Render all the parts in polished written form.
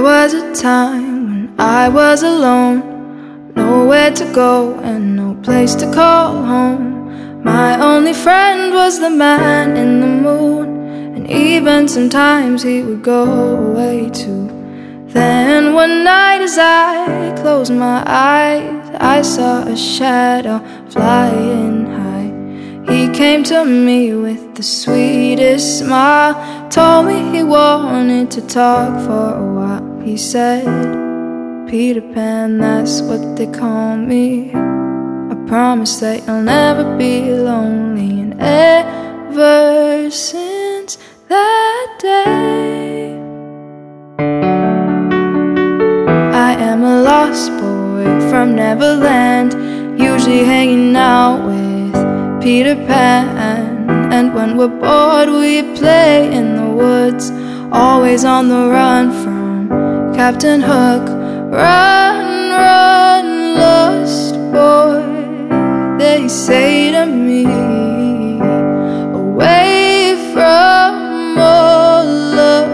was a time when I was alone, nowhere to go and no place to call home. My only friend was the man in the moon, and even sometimes he would go away too. Then one night as I closed my eyes, I saw a shadow flying high. He came to me with the sweetest smile, told me he wanted to talk for a while. He said, "Peter Pan, that's what they call me. I promise that you'll never be lonely." And ever since that day, I am a lost boy from Neverland, usually hanging out with Peter Pan. And when we're bored we play in the woods, always on the run from Captain Hook. Run, run, lost boy, they say to me, away from all of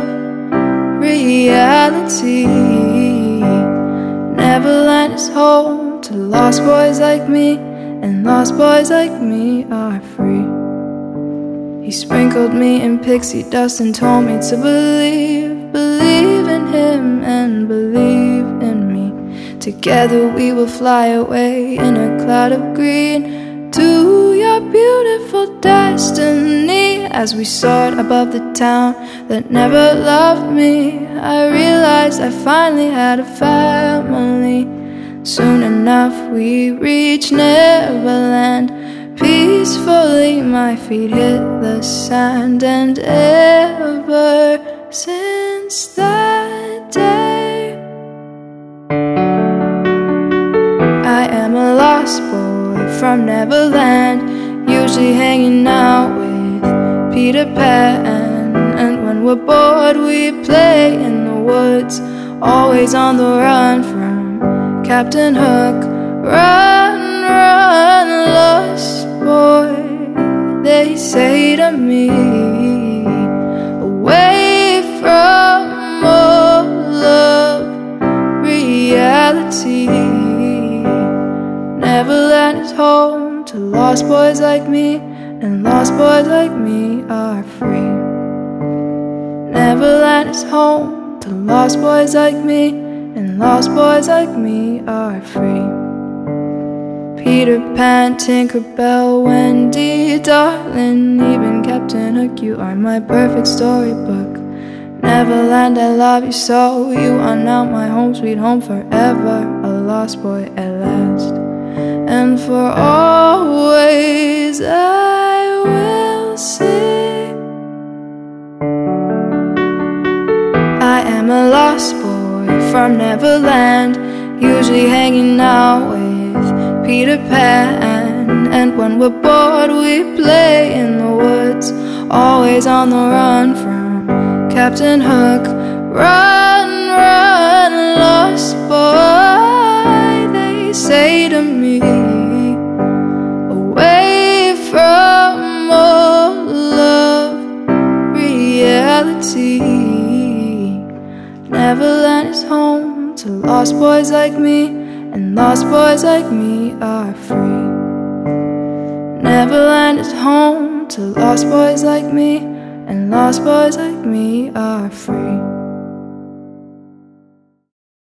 reality. Neverland is home to lost boys like me, and lost boys like me are free. He sprinkled me in pixie dust and told me to believe in him and believe in me. Together we will fly away in a cloud of green to your beautiful destiny. As we soared above the town that never loved me, I realized I finally had a family. Soon enough we reached Neverland. Peacefully my feet hit the sand, and ever since that day, I am a lost boy from Neverland, usually hanging out with Peter Pan. And when we're bored we play in the woods, always on the run from Captain Hook. Run, run, lost boy, they say to me, away from all of reality. Neverland is home to lost boys like me, and lost boys like me are free. Neverland is home to lost boys like me, and lost boys like me are free. Peter Pan, Tinkerbell, Wendy, darling, even Captain Hook, you are my perfect storybook. Neverland, I love you so, you are now my home, sweet home forever, a lost boy at last. And for always I will say, I am a lost boy from Neverland, usually hanging out with Peter Pan. And when we're bored we play in the woods, always on the run from Captain Hook. Run, run, lost boy, they say to me, away from all of reality. Neverland is home to lost boys like me, and lost boys like me are free. Neverland is home to lost boys like me, and lost boys like me are free.